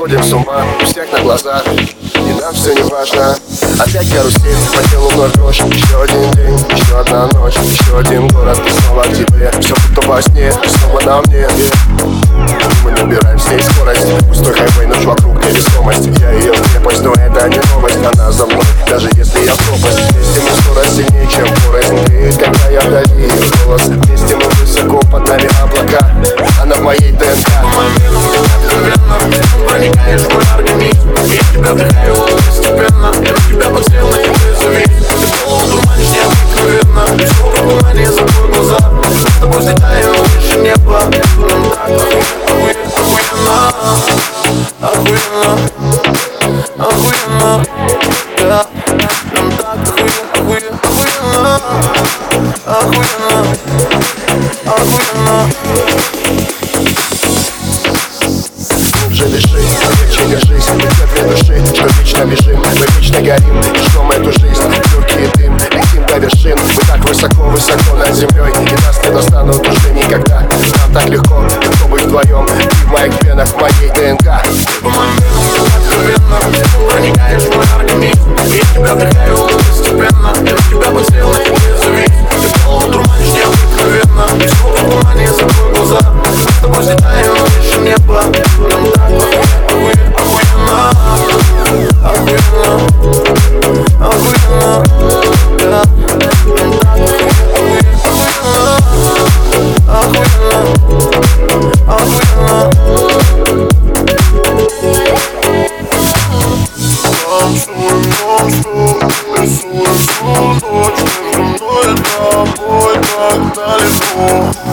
сходим с ума у всех на глазах, и нам все не важно. Опять карусель, по телу вновь дрожь. Еще один день, еще одна ночь, еще один город, и снова к тебе. Все будто во сне, снова на мне. Мы набираем с ней скорость, пустой хайвей, ночь вокруг невесомость. Я ее крепость, но это не новость. Она за мной, даже если я в пропасть. Вместе мы скорость сильнее, чем порознь. Греет, когда я вдали ее голос. Вместе мы высоко, под нами облака. Она в моей ДНК. Проникаешь в мой организм, я тебя вдыхаю постепенно. Я на тебя подсел, и ты завис. Ты полудурманишь необыкновенно. Все в тумане, закрой глаза. С тобой взлетаю выше неба. Нам так охуенно, охуенно, охуенно, да. Нам так охуенно, охуенно, охуенно. Уже дыши, легче держись, это две души, что вечно бежим, мы вечно горим, ждем эту жизнь, легкий дым, летим до вершин. Мы так высоко над землей, и нас не достанут уже никогда. Нам так легко быть вдвоем, ты в моих венах, в моей ДНК. Откровенно, проникаешь в мой организм, я тебя вдыхаю постепенно. Я на тебя подсел, и ты завис. Ты полудурманишь необыкновенно. Все в тумане, закрой глаза. С тобой взлетаю выше неба. Нам так охуенно, охуенно, охуенно, да. Нам так охуенно, охуенно, охуенно. Рисуем всю ночь между мной и тобой так далеко.